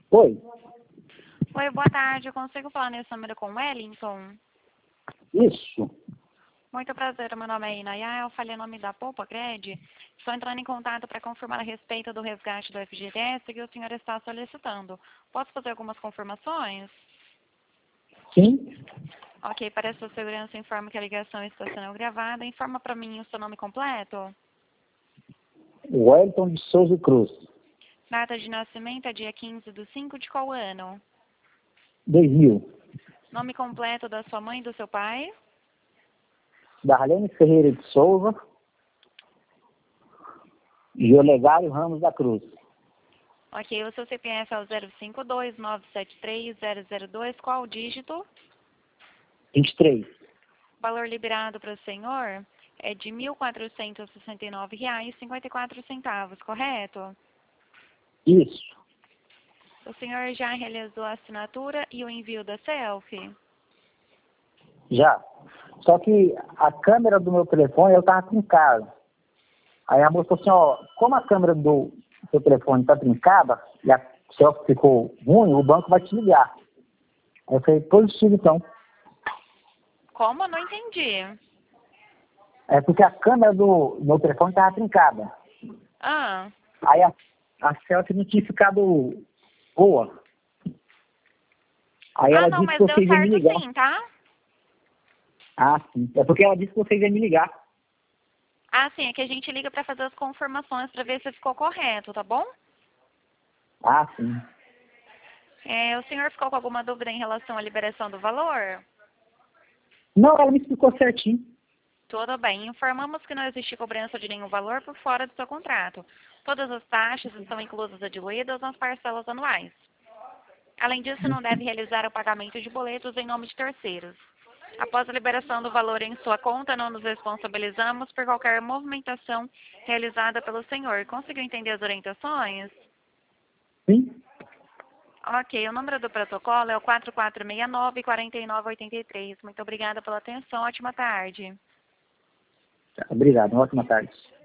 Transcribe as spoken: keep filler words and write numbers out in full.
Oi, Oi, boa tarde. Eu consigo falar nesse número com o Wellington? isso. Muito prazer, meu nome é Inaya, eu falei o nome da Poupa Cred. Estou entrando em contato para confirmar a respeito do resgate do F G T S que o senhor está solicitando. Posso fazer algumas confirmações? Sim, Ok, para a sua segurança, informo que a ligação está sendo gravada. Informa para mim o seu nome completo. Wellington de Souza Cruz, Data de nascimento é dia quinze do cinco de qual ano? dois mil. Nome completo da sua mãe e do seu pai? Darlene Ferreira de Souza, Geolegário Ramos da Cruz, Ok, o seu C P F é o zero cinco dois nove sete três zero zero dois, qual o dígito? vinte e três. O valor liberado para o senhor é de mil quatrocentos e sessenta e nove reais e cinquenta e quatro centavos, correto? Isso, O senhor já realizou a assinatura e o envio da selfie? já. Só que a câmera do meu telefone, eu estava trincada. Aí a moça falou assim, ó, como a câmera do seu telefone está trincada e a selfie ficou ruim, o banco vai te ligar. Aí eu falei, positivo então. Como? Não entendi. É porque a câmera do meu telefone estava trincada. Ah, Aí a, a selfie não tinha ficado boa. Aí ah ela não, disse que mas deu vocês iam me certo ligar. sim, tá? Ah, sim. É porque ela disse que vocês iam me ligar. Ah, sim, é que a gente liga para fazer as confirmações para ver se ficou correto, tá bom? Ah, sim. É, o senhor ficou com alguma dúvida em relação à liberação do valor? Não, ela me explicou certinho. Tudo bem. Informamos que não existe cobrança de nenhum valor por fora do seu contrato. Todas as taxas estão inclusas e diluídas nas parcelas anuais. Além disso, não deve realizar o pagamento de boletos em nome de terceiros. Após a liberação do valor em sua conta, não nos responsabilizamos por qualquer movimentação realizada pelo senhor. Conseguiu entender as orientações? Sim. Ok, o número do protocolo é o quatro quatro seis nove, quatro nove oito três. Muito obrigada pela atenção. Ótima tarde. Obrigado. Uma ótima tarde.